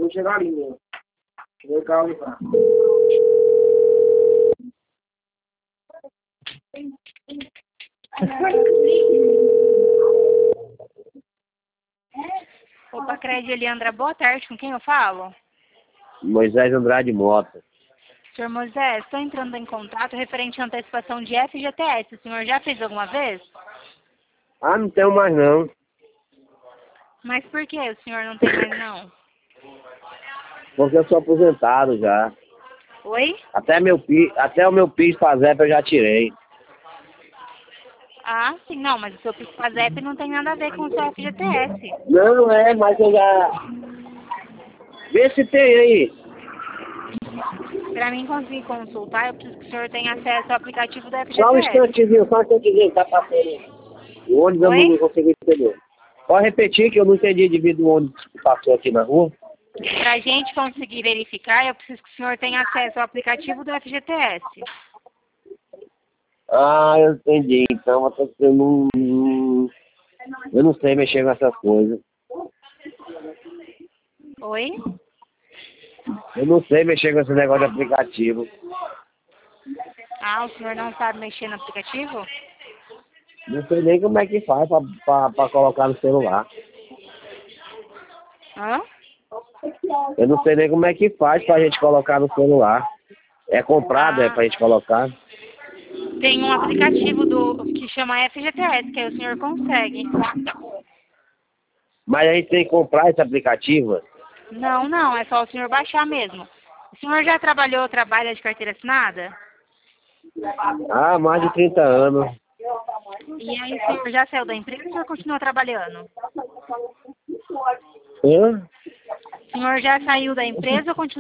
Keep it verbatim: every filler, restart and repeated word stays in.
vou chegar ali mesmo. Vou cá levar. Opa, Crédito Eliandra, boa tarde, com quem eu falo? Moisés Andrade Mota. Senhor Moisés, estou entrando em contato referente à antecipação de F G T S. O senhor já fez alguma vez? Ah, não tenho mais não. Mas por que o senhor não tem mais não? Porque eu sou aposentado já. Oi? Até, meu, pi- até o meu piso pra Zé eu já tirei. Ah, sim, não, mas o seu PIS/PASEP não tem nada a ver com o seu F G T S. Não, é, mas eu já... Vê se tem aí. Para mim conseguir consultar, eu preciso que o senhor tenha acesso ao aplicativo do Só um F G T S. instantezinho, só um instantezinho, tá passando. O ônibus eu Oi? não consegui entender. Pode repetir que eu não entendi devido ao ônibus que passou aqui na rua. Para a gente conseguir verificar, eu preciso que o senhor tenha acesso ao aplicativo do F G T S. Ah, eu entendi. Então eu não, não- eu não sei mexer nessas coisas. Oi? Eu não sei mexer com esse negócio de aplicativo. Ah, o senhor não sabe mexer no aplicativo? Não sei nem como é que faz pra, pra, pra colocar no celular. Hã? Eu não sei nem como é que faz pra gente colocar no celular. É comprado, Ah, é pra gente colocar. tem um aplicativo do que chama F G T S, que aí o senhor consegue. Mas a gente tem que comprar esse aplicativo. Não, não, é só o senhor baixar mesmo. O senhor já trabalhou ou trabalha de carteira assinada? Ah, mais de trinta anos. E aí o senhor já saiu da empresa ou o senhor continua trabalhando? Hã? O senhor já saiu da empresa ou continua